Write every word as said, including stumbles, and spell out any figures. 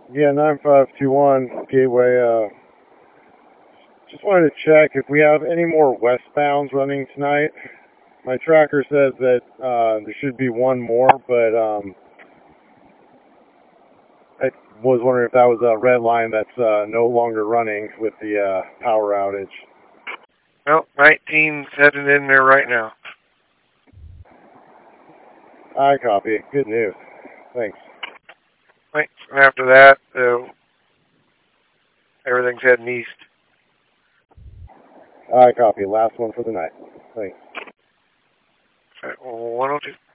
Yeah, nine five two one Gateway. Uh, just wanted to check if we have any more westbounds running tonight. My tracker says that uh, there should be one more, but um, I was wondering if that was a red line that's uh, no longer running with the uh, power outage. Well, nineteen's heading in there right now. I copy. Good news. Thanks. Right after that, uh, everything's heading east. I copy. Last one for the night. Thanks. one oh two.